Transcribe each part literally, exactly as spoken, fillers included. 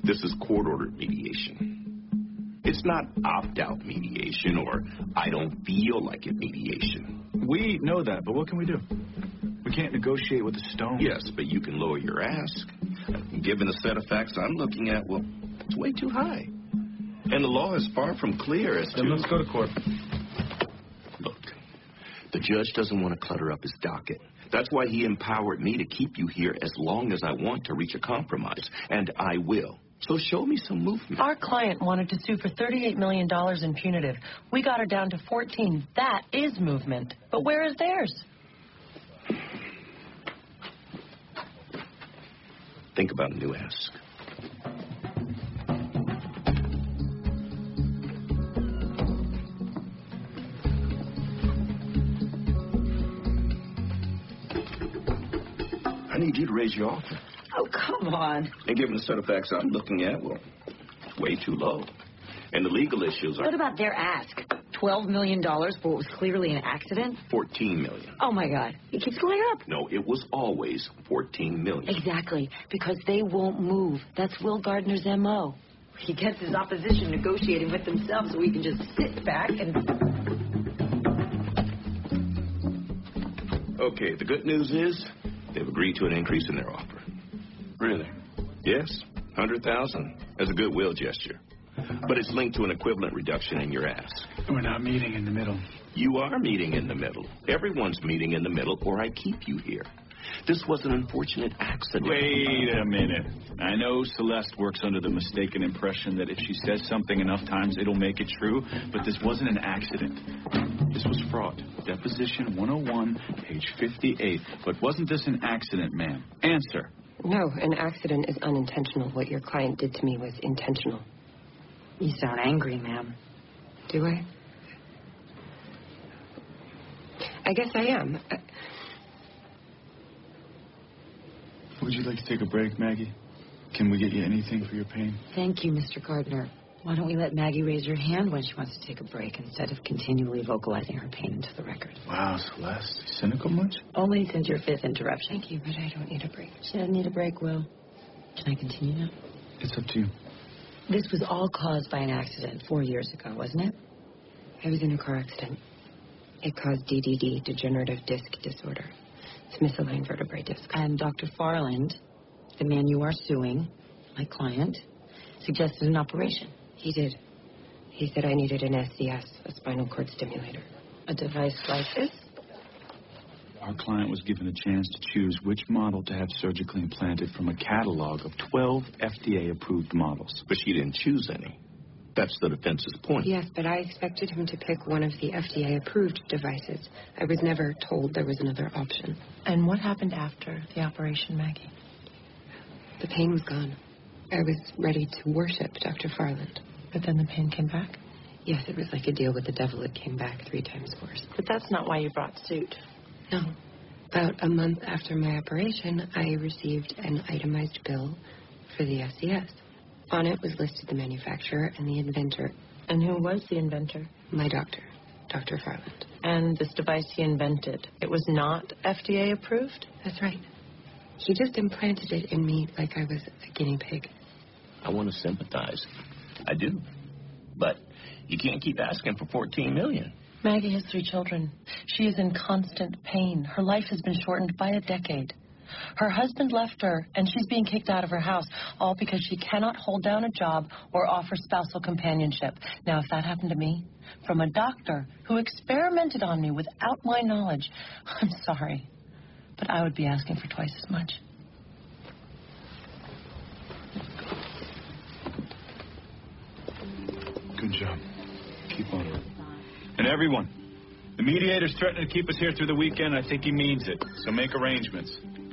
This is court-ordered mediation. It's not opt-out mediation or I don't feel like it mediation. We know that, but what can we do? We can't negotiate with the stone. Yes, but you can lower your ask. Given the set of facts I'm looking at, well, it's way too high. And the law is far from clear as to... Then let's go to court. Look, the judge doesn't want to clutter up his docket. That's why he empowered me to keep you here as long as I want to reach a compromise. And I will. So show me some movement. Our client wanted to sue for thirty-eight million dollars in punitive. We got her down to fourteen. That is movement. But where is theirs? Think about a new ask. I need you to raise your offer. Oh, come on. And given the set of facts I'm looking at, well, way too low. And the legal issues are... What about their ask? twelve million dollars for what was clearly an accident? fourteen million dollars. Oh, my God. It keeps going up. No, it was always fourteen million dollars. Exactly. Because they won't move. That's Will Gardner's M O. He gets his opposition negotiating with themselves so he can just sit back and... Okay, the good news is they've agreed to an increase in their offer. Really? Yes, one hundred thousand dollars as a goodwill gesture. But it's linked to an equivalent reduction in your ask. We're not meeting in the middle. You are meeting in the middle. Everyone's meeting in the middle, or I keep you here. This was an unfortunate accident. Wait a minute. I know Celeste works under the mistaken impression that if she says something enough times, it'll make it true, but this wasn't an accident. This was fraud. Deposition one oh one, page fifty-eight. But wasn't this an accident, ma'am? Answer. No, an accident is unintentional. What your client did to me was intentional. You sound angry, ma'am. Do I? I guess I am. I... Would you like to take a break, Maggie? Can we get you anything for your pain? Thank you, Mister Gardner. Why don't we let Maggie raise her hand when she wants to take a break instead of continually vocalizing her pain into the record? Wow, Celeste. Cynical much? Only since your fifth interruption. Thank you, but I don't need a break. She doesn't need a break, Will. Can I continue now? It's up to you. This was all caused by an accident four years ago, wasn't it? I was in a car accident. It caused D D D, degenerative disc disorder. It's misaligned vertebrae disc. And Doctor Farland, the man you are suing, my client, suggested an operation. He did. He said I needed an S C S, a spinal cord stimulator. A device like this? Our client was given a chance to choose which model to have surgically implanted from a catalog of twelve F D A-approved models. But she didn't choose any. That's the defense's point. Yes, but I expected him to pick one of the F D A-approved devices. I was never told there was another option. And what happened after the operation, Maggie? The pain was gone. I was ready to worship Doctor Farland. But then the pain came back? Yes, it was like a deal with the devil. It came back three times worse. But that's not why you brought suit. No. About a month after my operation, I received an itemized bill for the S C S. On it was listed the manufacturer and the inventor. And who was the inventor? My doctor, Doctor Farland. And this device he invented, it was not F D A approved? That's right. He just implanted it in me like I was a guinea pig. I want to sympathize. I do. But you can't keep asking for fourteen million dollars. Maggie has three children. She is in constant pain. Her life has been shortened by a decade. Her husband left her, and she's being kicked out of her house, all because she cannot hold down a job or offer spousal companionship. Now, if that happened to me, from a doctor who experimented on me without my knowledge, I'm sorry, but I would be asking for twice as much. Good job. Keep on. And everyone, the mediator's threatening to keep us here through the weekend. I think he means it. So make arrangements.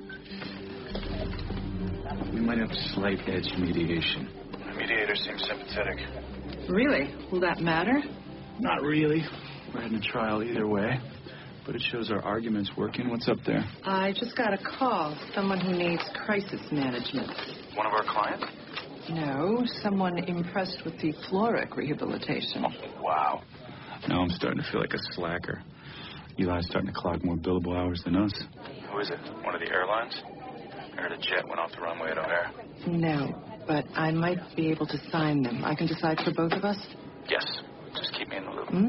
We might have slight edge mediation. The mediator seems sympathetic. Really? Will that matter? Not really. We're heading to trial either way. But it shows our argument's working. What's up there? I just got a call. Someone who needs crisis management. One of our clients? No, someone impressed with the Floric rehabilitation. Oh, wow. Now I'm starting to feel like a slacker. Eli's starting to clock more billable hours than us. Who is it? One of the airlines? I heard a jet went off the runway at O'Hare. No. but I might be able to sign them. I can decide for both of us? Yes. Just keep me in the loop. Hmm?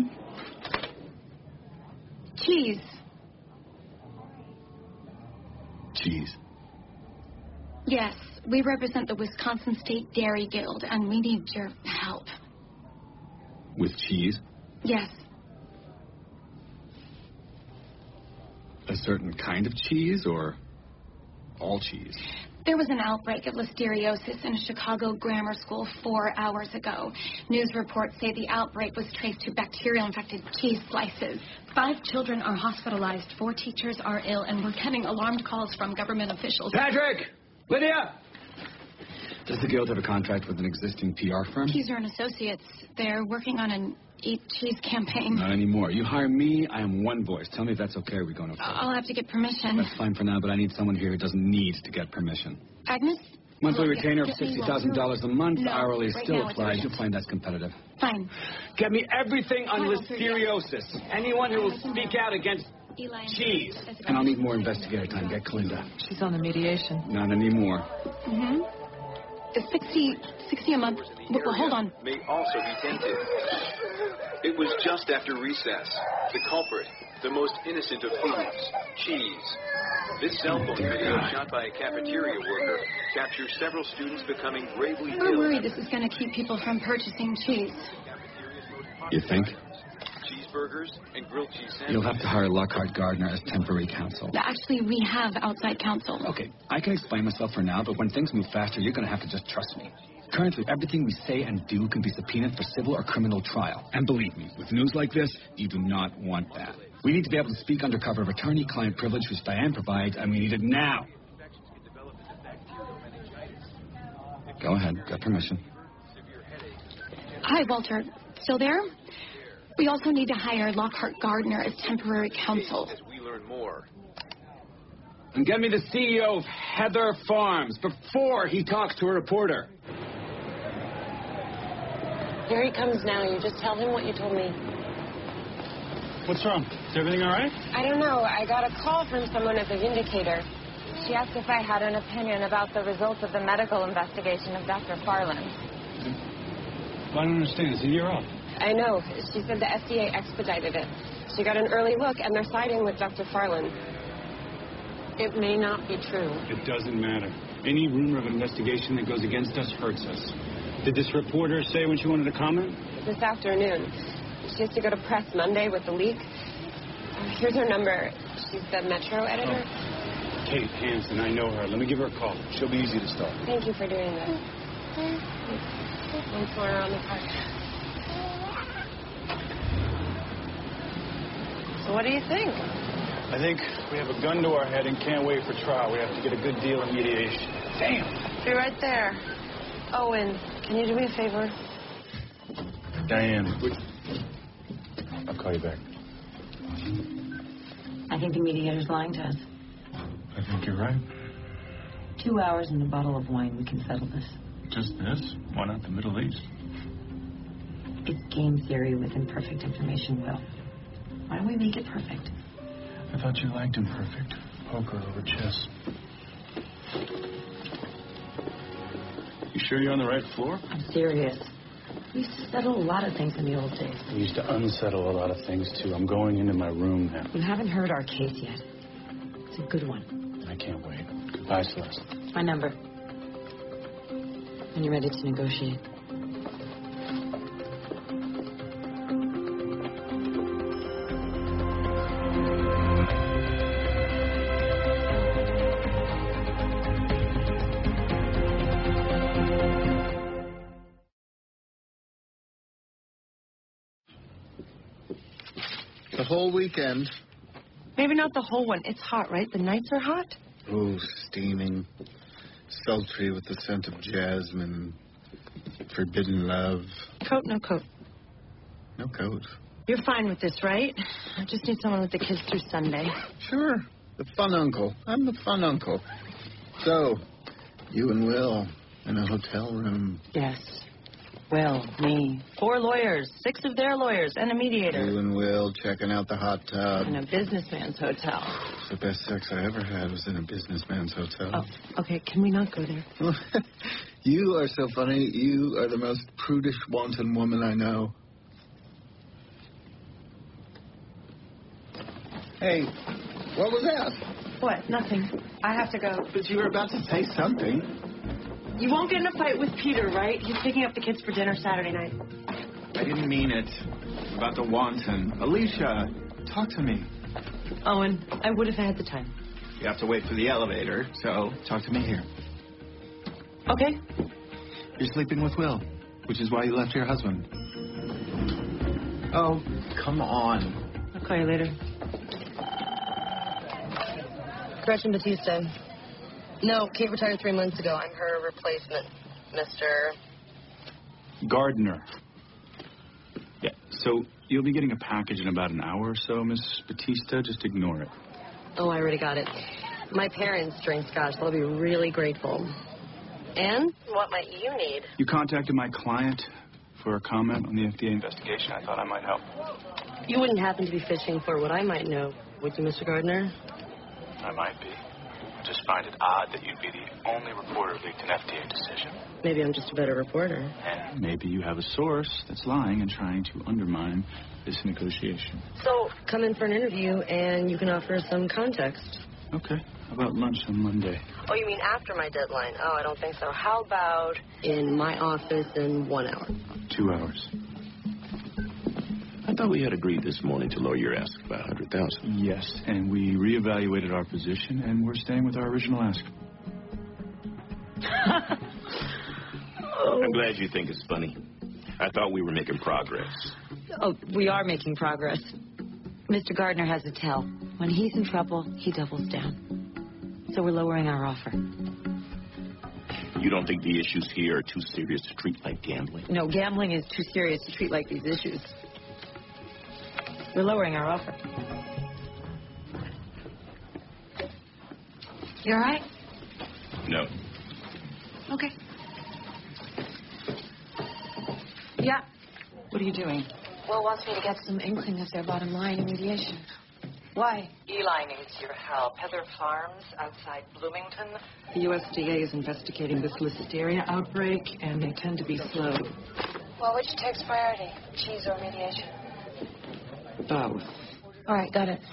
Cheese. Cheese. Yes, we represent the Wisconsin State Dairy Guild, and we need your help. With cheese? Yes. A certain kind of cheese or all cheese? There was an outbreak of listeriosis in a Chicago grammar school four hours ago. News reports say the outbreak was traced to bacterial-infected cheese slices. Five children are hospitalized, four teachers are ill, and we're getting alarmed calls from government officials. Patrick! Lydia! Does the Guild have a contract with an existing P R firm? Keezer and Associates. They're working on an Eat Cheese campaign. Not anymore. You hire me, I am one voice. Tell me if that's okay or we go no further. I'll have to get permission. That's fine for now, but I need someone here who doesn't need to get permission. Agnes? Monthly Look, retainer of get me sixty thousand dollars a month. No, Hourly right still now it's applies. urgent. You'll find that's competitive. Fine. Get me everything on Fine, I'll figure it out. listeriosis. Anyone who will speak out against Eli and cheese. As a And I'll need more investigator time. Get Kalinda. She's on the mediation. Not anymore. Mm-hmm. It's sixty, sixty a month. Well, well, hold on. May also be tainted. It was just after recess. The culprit, the most innocent of thieves, cheese. This cell phone video shot by a cafeteria worker captures several students becoming gravely ill. We're worried this is going to keep people from purchasing cheese. You think? Cheeseburgers and grilled cheese sandwiches. You'll have to hire Lockhart Gardner as temporary counsel. Actually, we have outside counsel. Okay, I can explain myself for now, but when things move faster, you're going to have to just trust me. Currently, everything we say and do can be subpoenaed for civil or criminal trial. And believe me, with news like this, you do not want that. We need to be able to speak under cover of attorney-client privilege, which Diane provides, and we need it now. Go ahead, get permission. Hi, Walter. Still there? We also need to hire Lockhart Gardner as temporary counsel. As we learn more. And get me the C E O of Heather Farms before he talks to a reporter. Here he comes now. You just tell him what you told me. What's wrong? Is everything all right? I don't know. I got a call from someone at the Vindicator. She asked if I had an opinion about the results of the medical investigation of Doctor Farland. I don't understand. It's a year off. I know. She said the F D A expedited it. She got an early look, and they're siding with Doctor Farland. It may not be true. It doesn't matter. Any rumor of an investigation that goes against us hurts us. Did this reporter say when she wanted to comment? This afternoon. She has to go to press Monday with the leak. Uh, here's her number. She's the Metro editor. Oh. Kate Hansen, I know her. Let me give her a call. She'll be easy to start. Thank you for doing that. Once more around the park. So what do you think? I think we have a gun to our head and can't wait for trial. We have to get a good deal in mediation. Damn! Be right there. Owen, can you do me a favor? Diane, wait. I'll call you back. I think the mediator's lying to us. I think you're right. Two hours and a bottle of wine, we can settle this. Just this? Why not the Middle East? It's game theory with imperfect information, Will. Why don't we make it perfect? I thought you liked imperfect. Poker over chess. You sure you're on the right floor? I'm serious. We used to settle a lot of things in the old days. We used to unsettle a lot of things, too. I'm going into my room now. You haven't heard our case yet. It's a good one. I can't wait. Goodbye, Celeste. My number. When you're ready to negotiate. The whole weekend. Maybe not the whole one. It's hot, right? The nights are hot? Oh, steaming. Sultry with the scent of jasmine. Forbidden love. Coat, no coat. No coat. You're fine with this, right? I just need someone with the kids through Sunday. Sure. The fun uncle. I'm the fun uncle. So, you and Will in a hotel room. Yes. Will, me. Four lawyers. Six of their lawyers and a mediator. You and Will checking out the hot tub. In a businessman's hotel. The best sex I ever had was in a businessman's hotel. Oh, okay. Can we not go there? You are so funny. You are the most prudish, wanton woman I know. Hey, what was that? What? Nothing. I have to go. But you were about to say something. You won't get in a fight with Peter, right? He's picking up the kids for dinner Saturday night. I didn't mean it. About the wanton. Alicia, talk to me. Owen, I would have had the time. You have to wait for the elevator, so talk to me here. Okay. You're sleeping with Will, which is why you left your husband. Oh, come on. I'll call you later. Gretchen Batista. No, Kate retired three months ago. I'm her replacement, Mister Gardner. Yeah, so you'll be getting a package in about an hour or so, Miss Batista. Just ignore it. Oh, I already got it. My parents drink scotch. They'll be really grateful. And what might you need? You contacted my client for a comment on the F D A investigation. I thought I might help. You wouldn't happen to be fishing for what I might know, would you, Mister Gardner? I might be. I just find it odd that you'd be the only reporter who leaked an F D A decision. Maybe I'm just a better reporter. And maybe you have a source that's lying and trying to undermine this negotiation. So, come in for an interview and you can offer some context. Okay. How about lunch on Monday? Oh, you mean after my deadline? Oh, I don't think so. How about in my office in one hour? Two hours. I thought we had agreed this morning to lower your ask by one hundred thousand dollars. Yes, and we reevaluated our position, and we're staying with our original ask. Oh. I'm glad you think it's funny. I thought we were making progress. Oh, we are making progress. Mister Gardner has a tell. When he's in trouble, he doubles down. So we're lowering our offer. You don't think the issues here are too serious to treat like gambling? No, gambling is too serious to treat like these issues. We're lowering our offer. You all right? No. Okay. Yeah. What are you doing? Will wants me to get some inkling of their bottom line in mediation. Why? Eli needs your help. Heather Farms outside Bloomington. The U S D A is investigating this listeria outbreak, and they tend to be slow. Well, which takes priority, cheese or mediation? Both. All right, got it.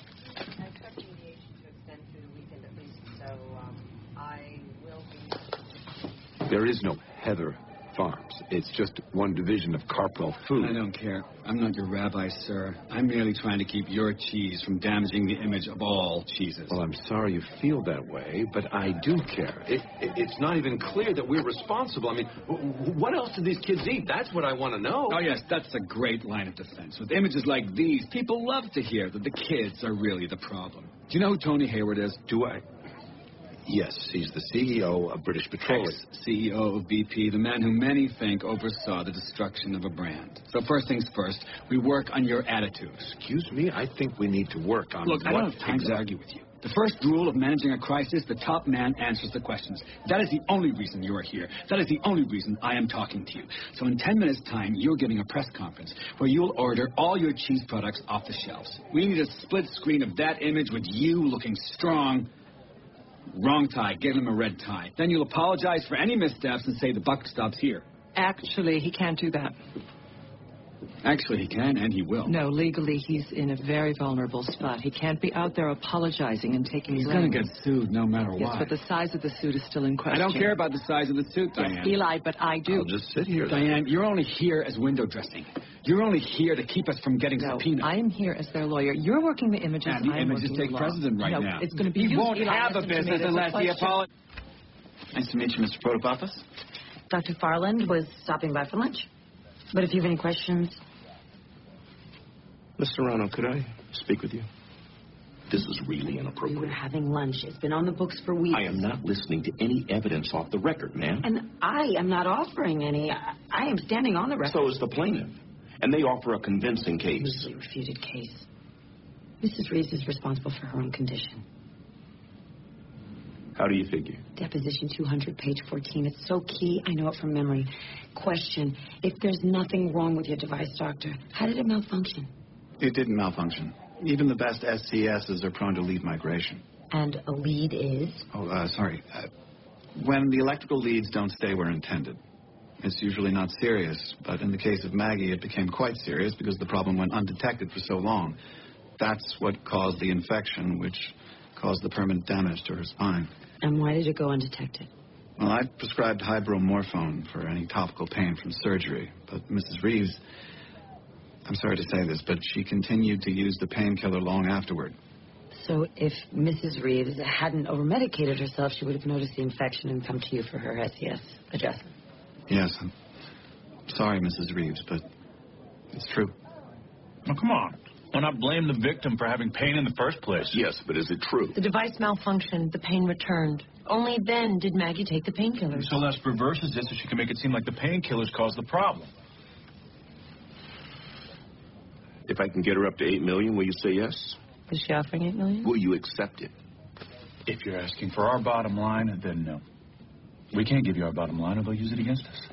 There is no Heather Farms. It's just one division of Carpel Food. I don't care. I'm not your rabbi, sir. I'm merely trying to keep your cheese from damaging the image of all cheeses. Well, I'm sorry you feel that way, but I do care. It, it, it's not even clear that we're responsible. I mean, w- what else do these kids eat? That's what I want to know. Oh, yes, that's a great line of defense. With images like these, people love to hear that the kids are really the problem. Do you know who Tony Hayward is? Do I? Yes, he's the C E O of British Petroleum. C E O of B P, the man who many think oversaw the destruction of a brand. So first things first, we work on your attitude. Excuse me? I think we need to work on Look, what... I don't have time to argue with you. The first rule of managing a crisis, the top man answers the questions. That is the only reason you are here. That is the only reason I am talking to you. So in ten minutes' time, you're giving a press conference where you'll order all your cheese products off the shelves. We need a split screen of that image with you looking strong. Wrong tie. Give him a red tie. Then you'll apologize for any missteps and say the buck stops here. Actually, he can't do that. Actually, he can, and he will. No, legally, he's in a very vulnerable spot. He can't be out there apologizing and taking He's blame. going to get sued no matter Yes, what. but the size of the suit is still in question. I don't care about the size of the suit, Diane. Yes, Eli, but I do. I'll just sit here. Diane, you're only here as window dressing. You're only here to keep us from getting No, subpoenaed. I am here as their lawyer. You're working the images. And the I'm images working take the law. precedent right no, now. It's going to be He used, won't Eli, have a listen to me. business There's unless he question. apologizes. Nice to meet you, Mister Protopopoulos. Doctor Farland was stopping by for lunch. But if you have any questions... Mister Serrano, could I speak with you? This is really We inappropriate. were having lunch. It's been on the books for weeks. I am not listening to any evidence off the record, ma'am. And I am not offering any. I, I am standing on the record. So is the plaintiff. And they offer a convincing case. Easily refuted case. Missus Reeves is responsible for her own condition. How do you figure? Deposition two hundred, page fourteen. It's so key. I know it from memory. Question. If there's nothing wrong with your device, doctor, how did it malfunction? It didn't malfunction. Even the best S C Ss are prone to lead migration. And a lead is? Oh, uh, sorry. Uh, When the electrical leads don't stay where intended, it's usually not serious. But in the case of Maggie, it became quite serious because the problem went undetected for so long. That's what caused the infection, which caused the permanent damage to her spine. And why did it go undetected? Well, I prescribed hybromorphone for any topical pain from surgery. But Missus Reeves, I'm sorry to say this, but she continued to use the painkiller long afterward. So if Missus Reeves hadn't over-medicated herself, she would have noticed the infection and come to you for her S E S adjustment. Yes, I'm sorry, Missus Reeves, but it's true. Oh, come on. Why not blame the victim for having pain in the first place? Yes, but is it true? The device malfunctioned. The pain returned. Only then did Maggie take the painkillers. Celeste reverses this so she can make it seem like the painkillers caused the problem. If I can get her up to eight million, will you say yes? Is she offering eight million? Will you accept it? If you're asking for our bottom line, then no. We can't give you our bottom line or they'll use it against us.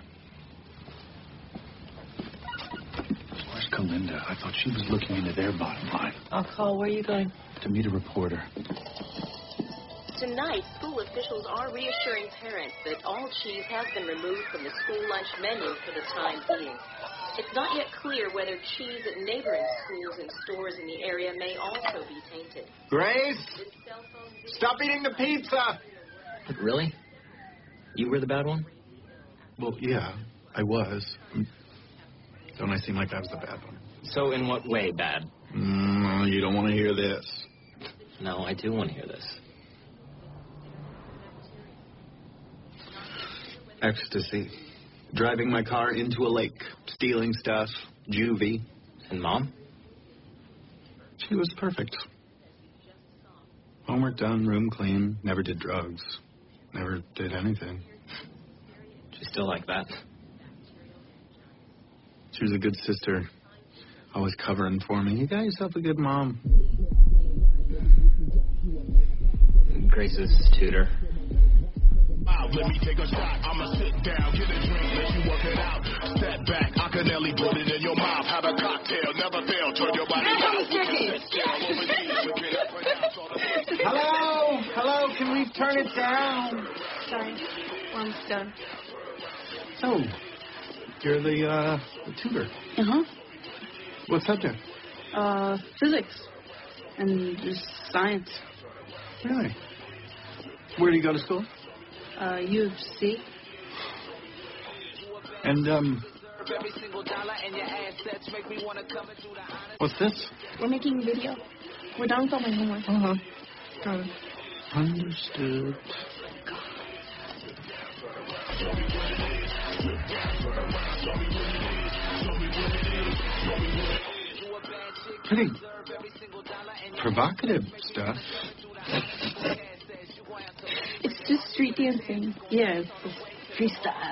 Where's Kalinda? I thought she was looking into their bottom line. I'll call. Where are you going? To meet a reporter. Tonight, school officials are reassuring parents that all cheese has been removed from the school lunch menu for the time being. It's not yet clear whether cheese at neighboring schools and stores in the area may also be tainted. Grace! Stop eating the pizza! Really? You were the bad one? Well, yeah, I was. Don't I seem like I was the bad one? So in what way bad? Mm, you don't want to hear this. No, I do want to hear this. Ecstasy. Driving my car into a lake. Stealing stuff. Juvie. And Mom? She was perfect. Homework done, room clean, never did drugs. Never did anything. She's still like that? She was a good sister. Always covering for me. You got yourself a good mom. Grace's tutor. Let me take a shot. I'ma sit down, get a drink, let you work it out. Step back, I can nearly put it in your mouth. Have a cocktail, never fail. Turn your body out. Hello, hello. Can we turn it down? Sorry, one's done. Oh, you're the uh, the tutor. Uh huh. What subject? Uh, physics and just science. Really? Where do you go to school? Uh, U of C. And, um... what's this? We're making a video. We're done with all my homework. Uh-huh. Got it. Understood. Pretty provocative stuff. It's just street dancing. Yeah, it's just freestyle.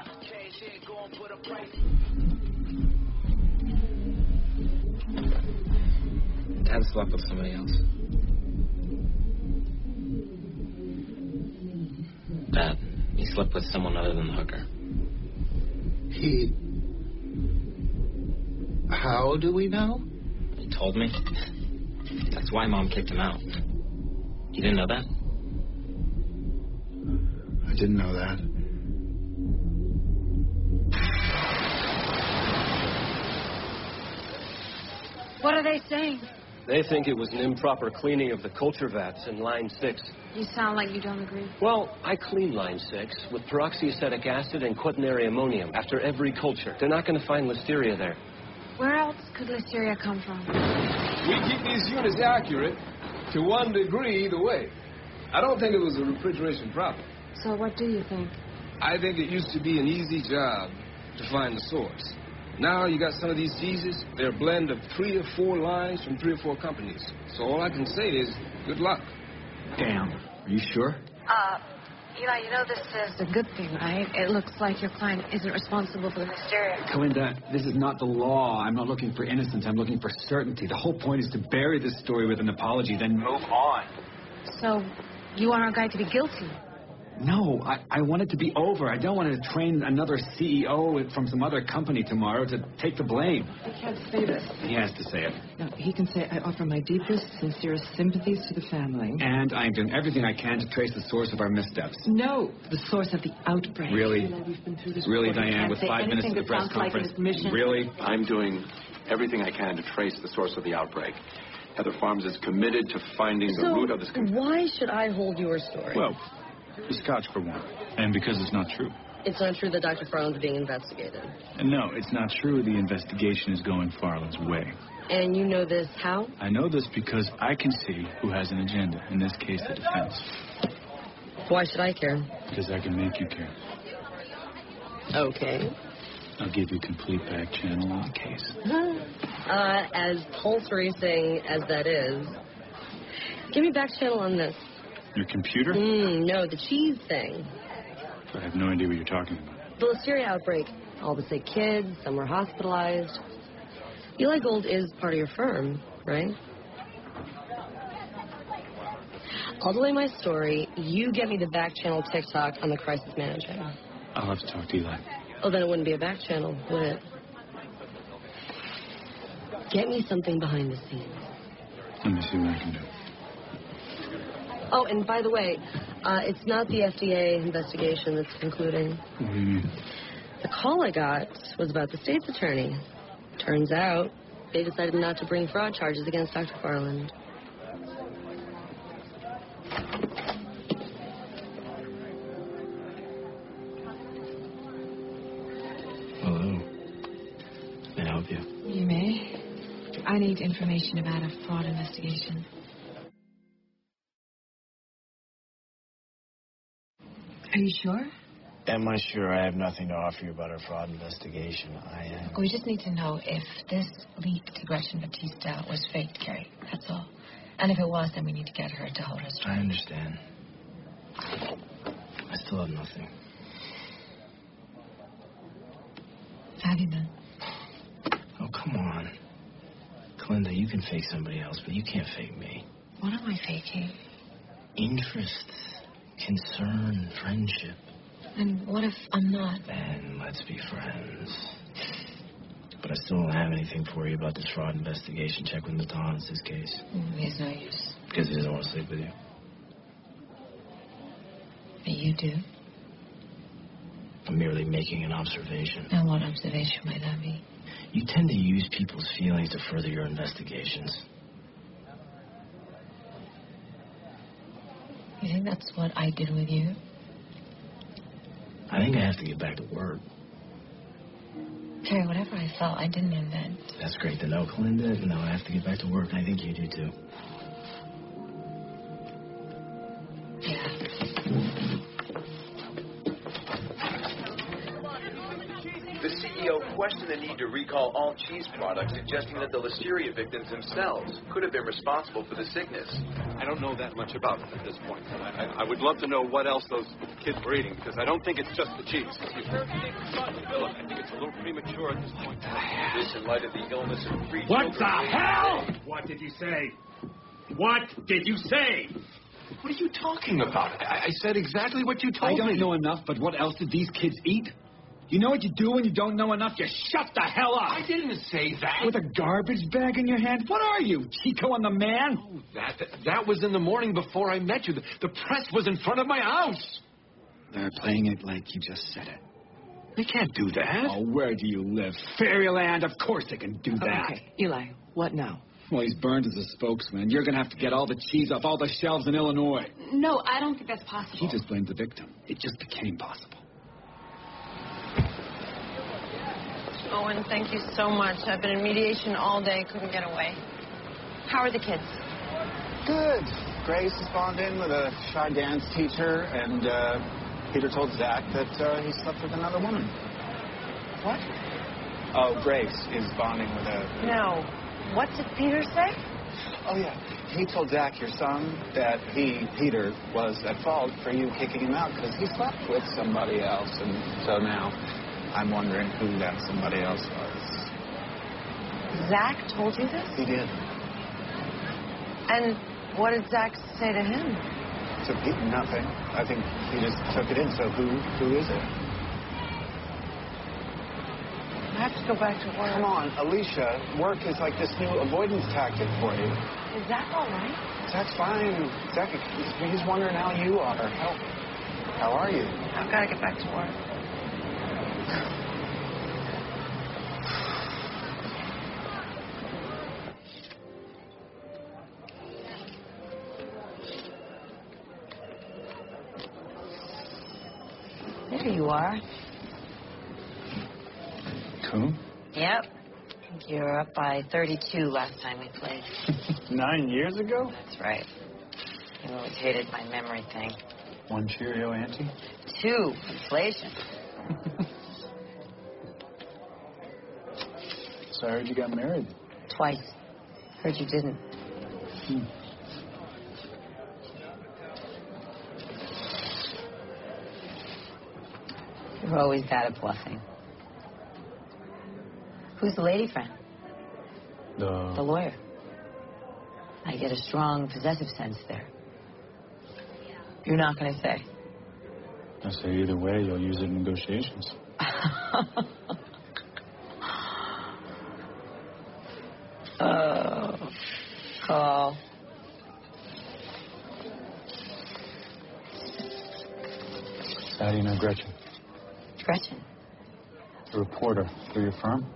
Dad slept with somebody else. Dad, he slept with someone other than the hooker. He... How do we know? He told me. That's why Mom kicked him out. You didn't know that? I didn't know that. What are they saying? They think it was an improper cleaning of the culture vats in line six. You sound like you don't agree. Well, I clean line six with peroxyacetic acid and quaternary ammonium after every culture. They're not going to find listeria there. Where else could listeria come from? We keep these units accurate to one degree either way. I don't think it was a refrigeration problem. So what do you think? I think it used to be an easy job to find the source. Now you got some of these cheeses, they're a blend of three or four lines from three or four companies. So all I can say is, good luck. Damn. Are you sure? Uh, Eli, you know this is a good thing, right? It looks like your client isn't responsible for the hysteria. Kalinda, this is not the law. I'm not looking for innocence. I'm looking for certainty. The whole point is to bury this story with an apology, then move on. So, you want our guy to be guilty? No, I, I want it to be over. I don't want to train another C E O from some other company tomorrow to take the blame. I can't say this. He has to say it. No, he can say, I offer my deepest, sincerest sympathies to the family. And I'm doing everything I can to trace the source of our missteps. No, the source of the outbreak. Really? You know, we've been through this Really, before. You Diane, can't with say five minutes anything to the that press sounds like an conference? admission. Really? I'm doing everything I can to trace the source of the outbreak. Heather Farms is committed to finding the So, root of this... why should I hold your story? Well, the scotch for one. And because it's not true. It's not true that Doctor Farland's being investigated. And no, it's not true the investigation is going Farland's way. And you know this how? I know this because I can see who has an agenda, in this case the defense. Why should I care? Because I can make you care. Okay. I'll give you complete back channel on the case. Uh, as pulse-racing as that is, give me back channel on this. Your computer? Mm, no, the cheese thing. I have no idea what you're talking about. The listeria outbreak. All the sick kids, some were hospitalized. Eli Gold is part of your firm, right? I'll delay my story. You get me the back channel TikTok on the crisis manager. I'll have to talk to Eli. Oh, then it wouldn't be a back channel, would it? Get me something behind the scenes. Let me see what I can do. Oh, and by the way, uh, it's not the F D A investigation that's concluding. What do you mean? The call I got was about the state's attorney. Turns out they decided not to bring fraud charges against Doctor Farland. Hello. May I help you? You may. I need information about a fraud investigation. Are you sure? Am I sure? I have nothing to offer you about our fraud investigation. I am. We just need to know if this leak to Gretchen Batista was faked, Carrie. That's all. And if it was, then we need to get her to hold us. I understand. I still have nothing. Have you been? Oh, come on. Clinda, you can fake somebody else, but you can't fake me. What am I faking? Interest, concern, friendship. And what if I'm not? Then let's be friends. But I still don't have anything for you about this fraud investigation. Check with Matan, it's his case. Mm, it's no use. Because he doesn't want to sleep with you. But you do. I'm merely making an observation. Now, what observation might that be? You tend to use people's feelings to further your investigations. You think that's what I did with you? I think I have to get back to work. Terry, whatever I felt, I didn't invent. That's great to know, Clinda. No, I have to get back to work. I think you do, too. The C E O questioned the need to recall all cheese products, suggesting that the listeria victims themselves could have been responsible for the sickness. I don't know that much about it at this point. I, I, I would love to know what else those kids were eating, because I don't think it's just the cheese. Look, I think it's a little premature at this point. This in light of the illness of three What children. the hell? What did you say? What did you say? What are you talking about? I, I said exactly what you told I don't me. know enough, but what else did these kids eat? You know what you do when you don't know enough? You shut the hell up. I didn't say that. With a garbage bag in your hand? What are you, Chico and the man? Oh, that, that that was in the morning before I met you. The, the press was in front of my house. They're playing it like you just said it. They can't do that. Oh, where do you live? Fairyland? Of course they can do that. Okay, Eli, what now? Well, he's burned as a spokesman. You're going to have to get all the cheese off all the shelves in Illinois. No, I don't think that's possible. He just blamed the victim. It just became possible. Owen, thank you so much. I've been in mediation all day, couldn't get away. How are the kids? Good. Grace has gone in with a shy dance teacher, and uh, Peter told Zach that uh, he slept with another woman. What? Oh, Grace is bonding with a... No. What did Peter say? Oh, yeah. He told Zach, your son, that he, Peter, was at fault for you kicking him out because he slept with somebody else, and so now I'm wondering who that somebody else was. Zach told you this? He did. And what did Zach say to him? subpoena nothing. I think he just took it in. So who who is it? I have to go back to work. Come on, Alicia. Work is like this new avoidance tactic for you. Is that all right? Zach's fine. Zach, he's, he's wondering how you are. How, how are you? I've got to get back to work. There you are. Cool. Yep. I think you were up by thirty-two last time we played. Nine years ago? That's right. You always hated my memory thing. One Cheerio ante? Two. Inflation. So I heard you got married. Twice. Heard you didn't. Hmm. You're always bad at bluffing. Who's the lady friend? The... The lawyer. I get a strong possessive sense there. You're not going to say. I say either way, you'll use it in negotiations. Oh, call. How do you know Gretchen? Gretchen? A reporter for your firm?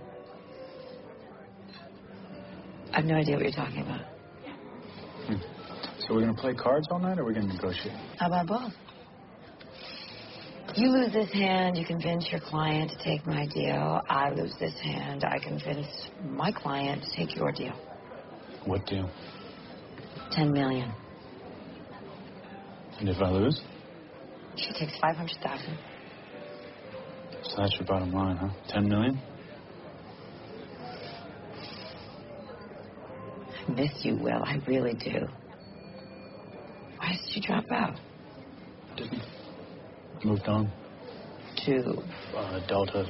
I have no idea what you're talking about. Hmm. So we're going to play cards all night, or we're going to negotiate? How about both? You lose this hand, you convince your client to take my deal. I lose this hand, I convince my client to take your deal. What deal? Ten million. And if I lose? She takes five hundred thousand. So that's your bottom line, huh? Ten million? I miss you, Will. I really do. Why did you drop out? Didn't. Moved on. To? Uh, adulthood.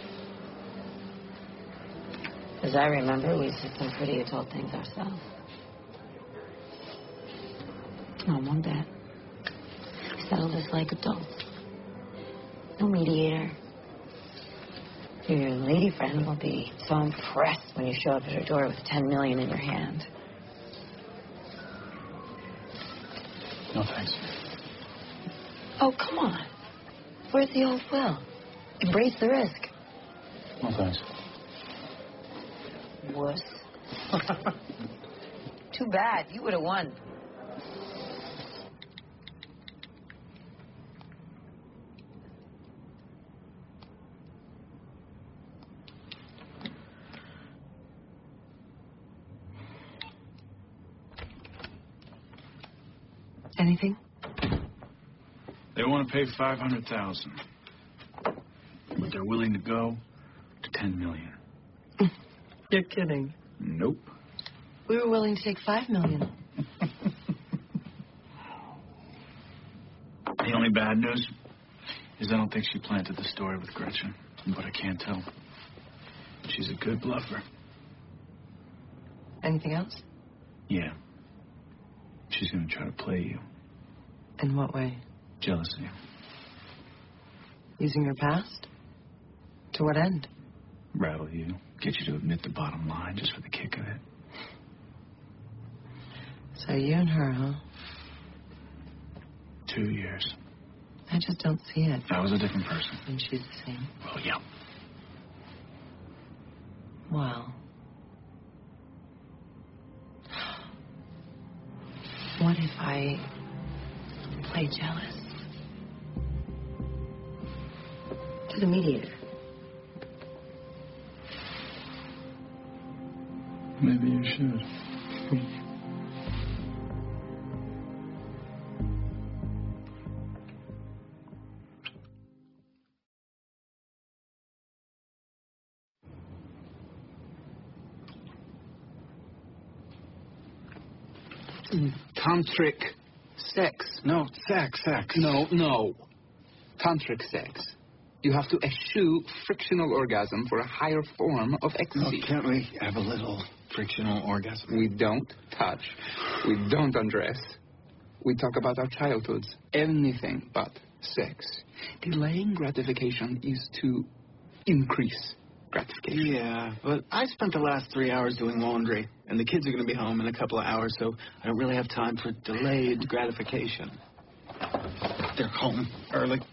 As I remember, we said some pretty adult things ourselves. On one bet. We settled this like adults. No mediator. Your lady friend will be so impressed when you show up at her door with ten million in your hand. No thanks. Oh, come on. Where's the old Will? Embrace the risk. No thanks. Wuss. Too bad. You would have won. Anything? They want to pay five hundred thousand, but they're willing to go to ten million. You're kidding. Nope. We were willing to take five million. The only bad news is I don't think she planted the story with Gretchen, but I can't tell. She's a good bluffer. Anything else? Yeah. She's going to try to play you. In what way? Jealousy. Using your past? To what end? Rattle you. Get you to admit the bottom line just for the kick of it. So you and her, huh? Two years. I just don't see it. I was a different person. And she's the same. Well, yeah. Well. What if I play jealous? To the mediator. Maybe you should. Tantric sex. No, sex, sex. No, no. Tantric sex. You have to eschew frictional orgasm for a higher form of ecstasy. Oh, can't we have a little frictional orgasm? We don't touch. We don't undress. we talk about our childhoods, anything but sex. Delaying gratification is to increase gratification. Yeah, but I spent the last three hours doing laundry, and the kids are going to be home in a couple of hours, so I don't really have time for delayed gratification. They're home early.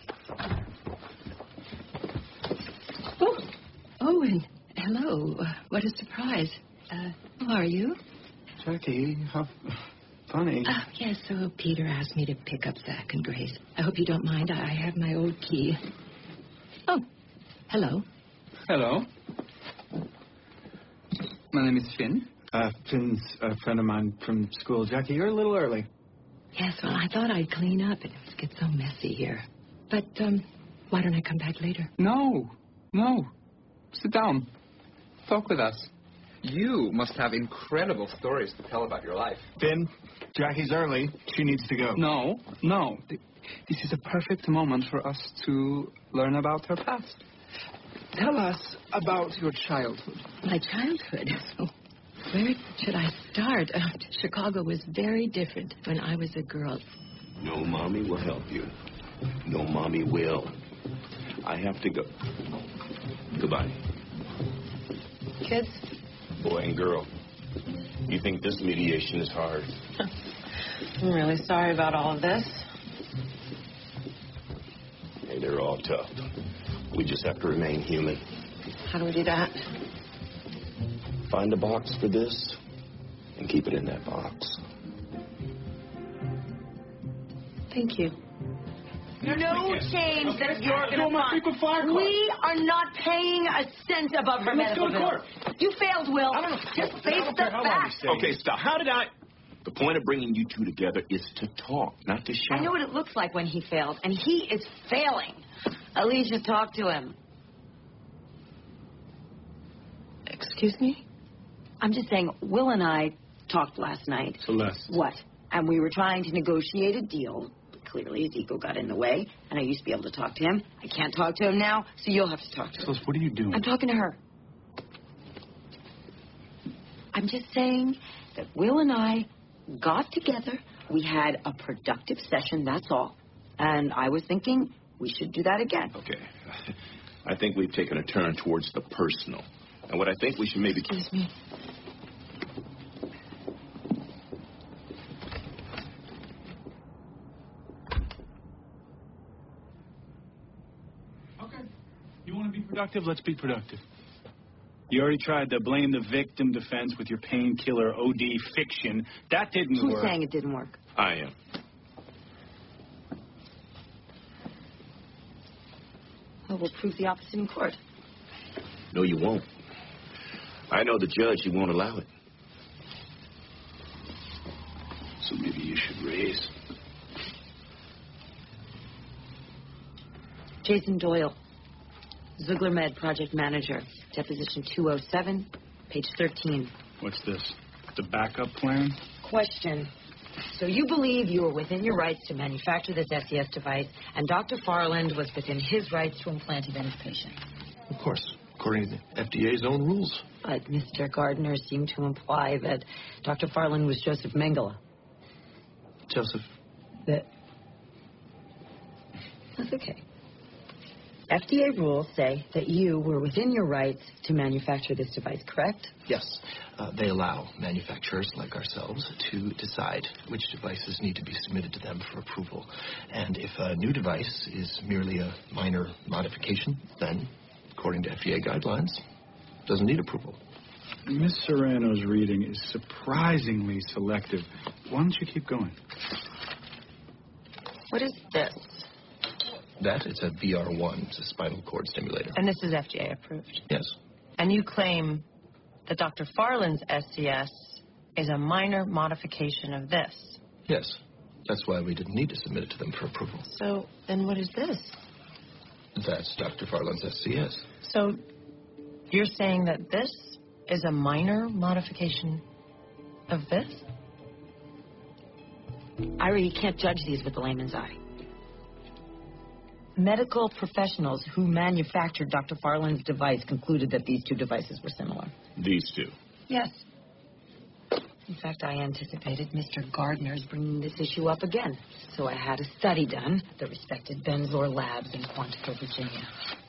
Oh, oh, and hello. Uh, what a surprise. Uh, who are you? Jackie, how funny. Uh, yes, so Peter asked me to pick up Zach and Grace. I hope you don't mind. I have my old key. Oh, hello. Hello. My name is Finn. Uh, Finn's a friend of mine from school. Jackie, you're a little early. Yes, well, I thought I'd clean up. It gets so messy here. But, um, why don't I come back later? No, no. Sit down. Talk with us. You must have incredible stories to tell about your life. Finn, Jackie's early. She needs to go. No, no. This is a perfect moment for us to learn about her past. Tell us about your childhood. My childhood? So where should I start? Uh, Chicago was very different when I was a girl. No mommy will help you. No mommy will. I have to go. Goodbye. Kids? Boy and girl. You think this mediation is hard? I'm really sorry about all of this. Hey, they're all tough. We just have to remain human. How do we do that? Find a box for this and keep it in that box. Thank you. No change that you're going to find. We are not paying a cent above her medical bill. You failed, Will. Just face the facts. Okay, stop. How did I... The point of bringing you two together is to talk, not to shout. I know what it looks like when he fails, and he is failing. Alicia, talk to him. Excuse me? I'm just saying, Will and I talked last night. Celeste. What? And we were trying to negotiate a deal. Clearly, his ego got in the way, and I used to be able to talk to him. I can't talk to him now, so you'll have to talk to him. Celeste, what are you doing? I'm talking to her. I'm just saying that Will and I got together. We had a productive session, that's all. And I was thinking we should do that again. Okay. I think we've taken a turn towards the personal. And what I think we should maybe... Excuse me. Okay. You want to be productive? Let's be productive. You already tried to blame the victim defense with your painkiller O D fiction. That didn't Who's work. Who's saying it didn't work? I am. Well, we'll prove the opposite in court. No, you won't. I know the judge. He won't allow it. So maybe you should raise. Jason Doyle, Ziegler Med project manager, deposition two oh seven, page thirteen. What's this? The backup plan? Question. So you believe you were within your rights to manufacture this S E S device, and Doctor Farland was within his rights to implant it in his patient? Of course, according to the F D A's own rules. But Mister Gardner seemed to imply that Doctor Farland was Joseph Mengele. Joseph. That... That's okay. F D A rules say that you were within your rights to manufacture this device, correct? Yes. Uh, they allow manufacturers like ourselves to decide which devices need to be submitted to them for approval. And if a new device is merely a minor modification, then, according to F D A guidelines, doesn't need approval. Miss Serrano's reading is surprisingly selective. Why don't you keep going? What is this? That, it's a V R one. It's a spinal cord stimulator. And this is F D A approved? Yes. And you claim that Doctor Farland's S C S is a minor modification of this? Yes. That's why we didn't need to submit it to them for approval. So, then what is this? That's Doctor Farland's S C S. So, you're saying that this is a minor modification of this? Ira, you can't judge these with the layman's eye. Medical professionals who manufactured Doctor Farland's device concluded that these two devices were similar. These two. Yes. In fact, I anticipated Mister Gardner's bringing this issue up again. So I had a study done at the respected Benzor Labs in Quantico, Virginia.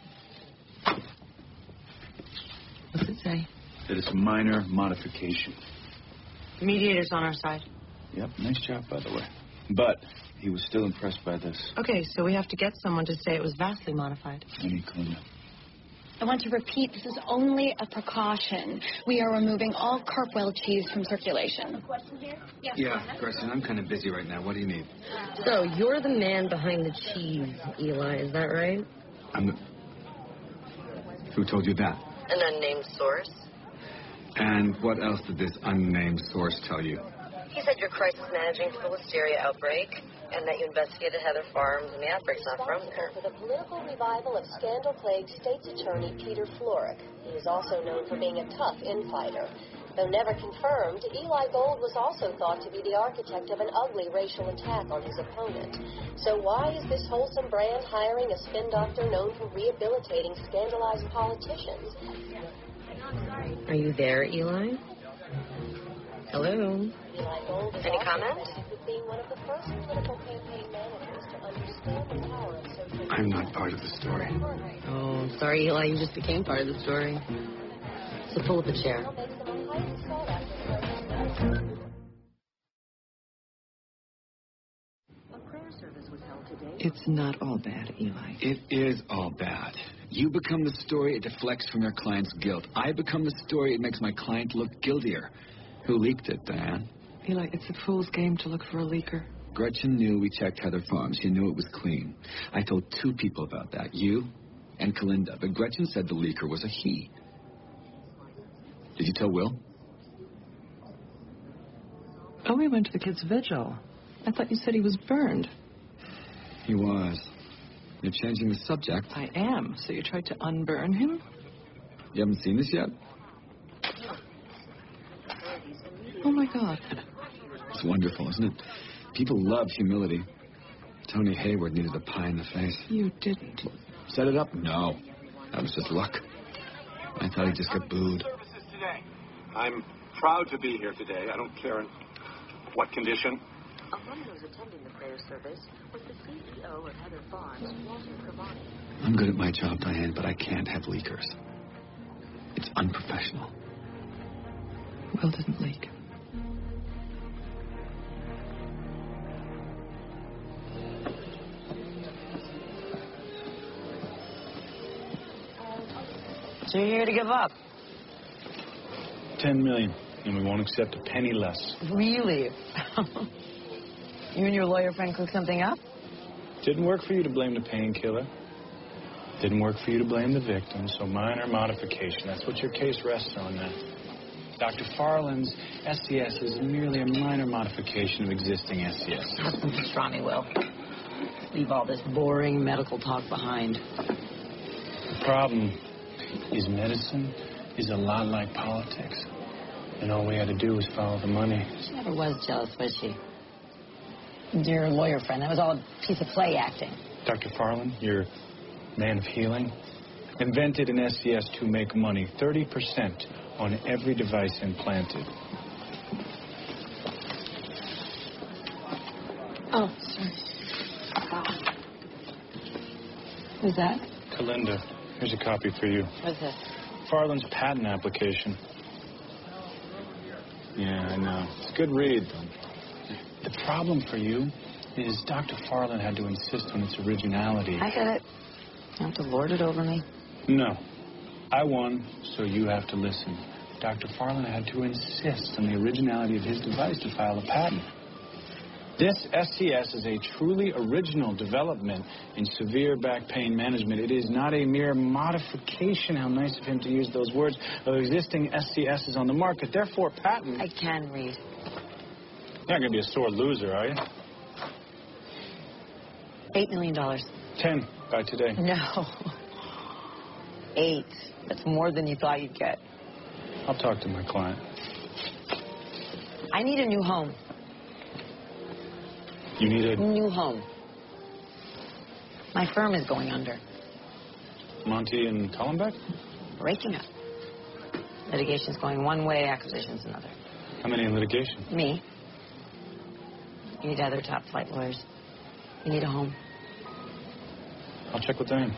What's it say? That it's a minor modification. The mediator's on our side. Yep, nice job, by the way. But he was still impressed by this. Okay, so we have to get someone to say it was vastly modified. I need Kalinda. I want to repeat, this is only a precaution. We are removing all Carpwell cheese from circulation. Question here? Yes, yeah, Gretchen, I'm kind of busy right now. What do you need? So, you're the man behind the cheese, Eli, is that right? I'm the... Who told you that? An unnamed source. And what else did this unnamed source tell you? He said you're crisis managing for the listeria outbreak, and that you investigated Heather Farms, and the outbreak's not from there. For the political revival of scandal-plagued State's Attorney Peter Florek. He is also known for being a tough infighter. Though never confirmed, Eli Gold was also thought to be the architect of an ugly racial attack on his opponent. So why is this wholesome brand hiring a spin doctor known for rehabilitating scandalized politicians? Are you there, Eli? Hello? Eli Gold is Any also comment? credited with being one of the first political campaign managers to understand the power of social I'm not part of the story. Oh, sorry, Eli, you just became part of the story. So pull up a chair. It's not all bad, Eli. It is all bad. You become the story, it deflects from your client's guilt. I become the story, it makes my client look guiltier. Who leaked it, Diane? Eli, it's a fool's game to look for a leaker. Gretchen knew we checked Heather Farms. She knew it was clean. I told two people about that, you and Kalinda. But Gretchen said the leaker was a he. Did you tell Will? Oh, we went to the kid's vigil. I thought you said he was burned. He was. You're changing the subject. I am. So you tried to unburn him? You haven't seen this yet? Oh, my God. It's wonderful, isn't it? People love humility. Tony Hayward needed a pie in the face. You didn't. Set it up? No. That was just luck. I thought he'd just get booed. I'm proud to be here today. I don't care in what condition. Among those attending the prayer service was the C E O of Heather Farms, Walter Cravani. I'm good at my job, Diane, but I can't have leakers. It's unprofessional. Will didn't leak. So you're here to give up? Ten million, and we won't accept a penny less. Really? You and your lawyer friend cooked something up? Didn't work for you to blame the painkiller. Didn't work for you to blame the victim, so minor modification. That's what your case rests on now. Doctor Farland's S C S is merely a minor modification of existing S C S. Listen, pastrami, Will. Leave all this boring medical talk behind. The problem is medicine is a lot like politics. And all we had to do was follow the money. She never was jealous, was she? Your lawyer friend, that was all a piece of play acting. Doctor Farland, your man of healing, invented an S C S to make money, thirty percent on every device implanted. Oh, sorry. Wow. Who's that? Kalinda, here's a copy for you. What's this? Farland's patent application. Yeah, I know. It's a good read, though. The problem for you is Doctor Farland had to insist on its originality. I get it. You have to lord it over me. No. I won, so you have to listen. Doctor Farland had to insist on the originality of his device to file a patent. This S C S is a truly original development in severe back pain management. It is not a mere modification, how nice of him to use those words, of existing S C Ss on the market. Therefore, patent... I can read. You're not going to be a sore loser, are you? Eight million dollars. Ten by today. No. Eight. That's more than you thought you'd get. I'll talk to my client. I need a new home. You need a... New home. My firm is going under. Monty and Collenbeck? Breaking up. Litigation's going one way, acquisition's another. How many in litigation? Me. You need other top flight lawyers. You need a home. I'll check with Diane.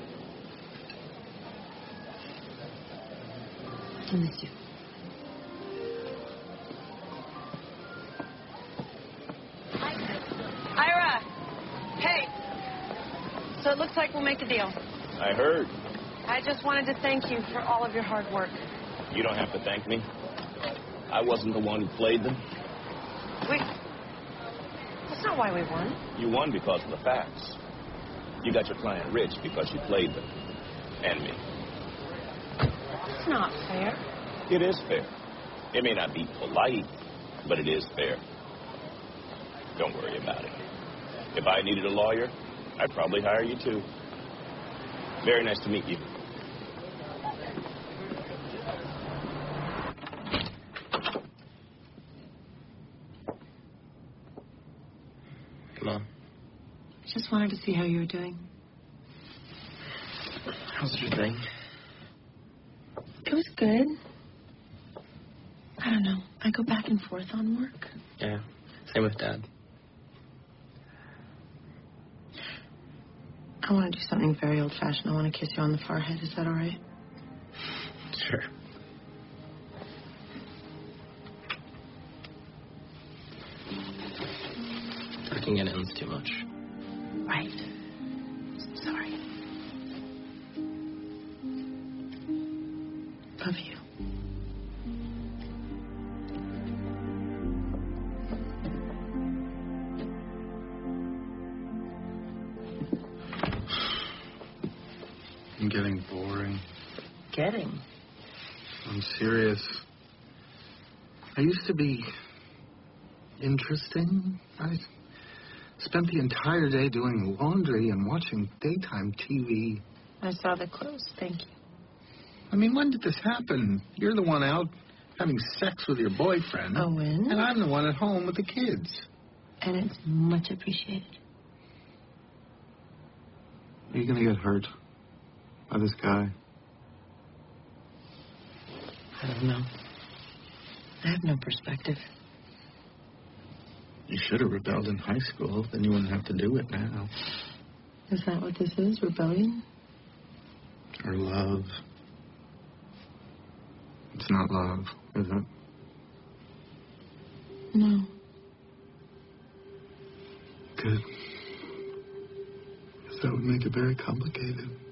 I miss you. Ira! Hey! So it looks like we'll make a deal. I heard. I just wanted to thank you for all of your hard work. You don't have to thank me. I wasn't the one who played them. We... That's not why we won. You won because of the facts. You got your client rich because you played them. And me. That's not fair. It is fair. It may not be polite, but it is fair. Don't worry about it. If I needed a lawyer, I'd probably hire you too. Very nice to meet you. Come on. Just wanted to see how you were doing. How's your thing? It was good. I don't know. I go back and forth on work. Yeah, same with Dad. I want to do something very old-fashioned. I want to kiss you on the forehead. Is that all right? Sure. Tucking in ends too much. Right. Sorry. Love you. I'm getting boring. Getting? I'm serious. I used to be interesting. I spent the entire day doing laundry and watching daytime T V. I saw the clothes. Thank you. I mean, when did this happen? You're the one out having sex with your boyfriend. Owen. And I'm the one at home with the kids. And it's much appreciated. Are you going to get hurt by this guy? I don't know. I have no perspective. You should have rebelled in high school. Then you wouldn't have to do it now. Is that what this is? Rebellion? Or love. It's not love, is it? No. Good. That would make it very complicated.